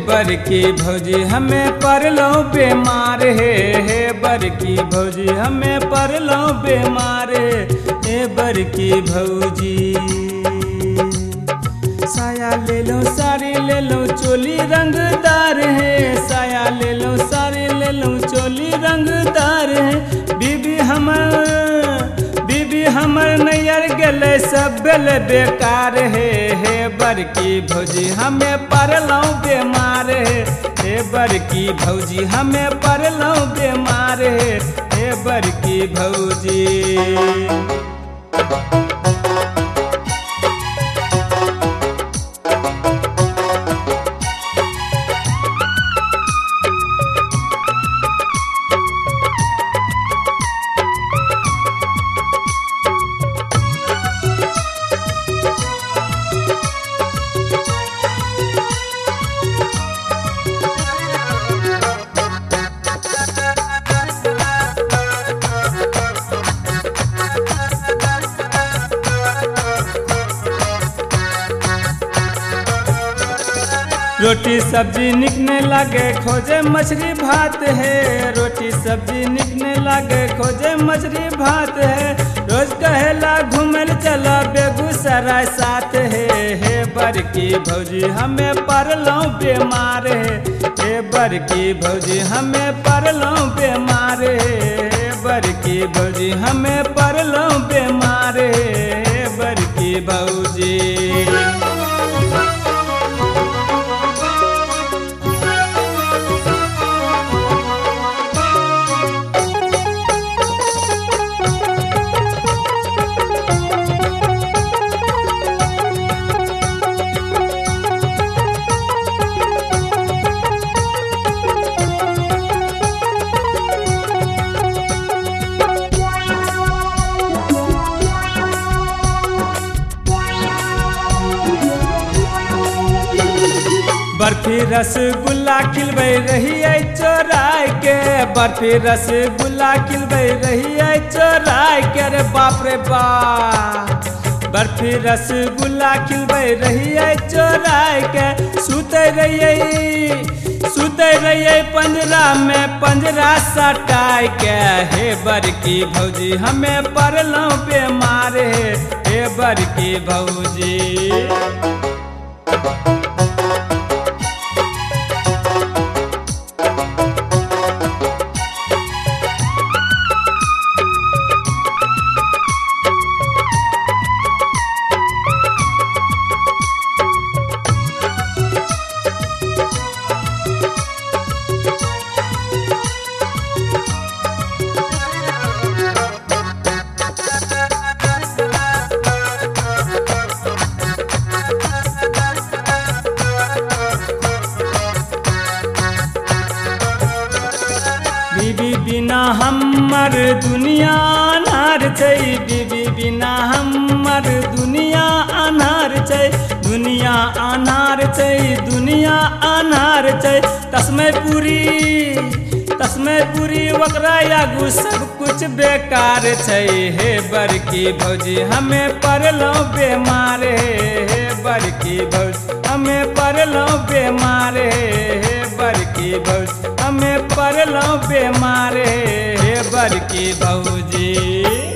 बड़की भौजी हमें पड़लो बीमार हे बड़की भौजी हमें पड़लो बीमार हे बड़की भौजी। साया ले लो साड़ी ले लो चोली रंगदार है, साया ले लो साड़ी ले लो चोली रंगदार है। बीबी हमर नैयर गेले सब बेल बेकार हे बड़की भौजी हमें पड़लो बीमार हे बड़की भौजी हमें पड़लो बीमार हे बड़की भौजी। रोटी सब्जी निकने लगे खोजे मछली भात है, रोटी सब्जी निकने लगे खोजे मछली भात है। रोज कहेला घूमल चला बेगूसराय साथ है बड़की भौजी हमें पड़लो बीमार हे बड़की भौजी हमें पड़लो बीमार हे बड़की भौजी हमें पड़लो बीमार हे बड़की भौजी। बर्फी रसगुल्ला खिलबै रही चोराय के, बर्फी रसगुल्ला खिलबै रही चोराय के रे बाप रे बाप। बर्फी रसगुल्ला खिलबै रही चोराय के सुते रहिए पंजरा में पंजरा सटाय के हे बड़की भौजी हमें पड़लो बीमार हे बड़की भौजी। बीबी बिना हमर दुनिया अनार छै, बीबी बिना हमर दुनिया अनार छै, दुनिया अनार छै दुनिया अनार छै। तस्मै पूरी ओकरा आगू सब कुछ बेकार छै हे बड़की भौजी हमें पड़लो बीमार हे बड़की भौजी हमें पड़लो बीमार हे बड़की भौजी हमें पड़लो बीमार हे बड़की भौजी।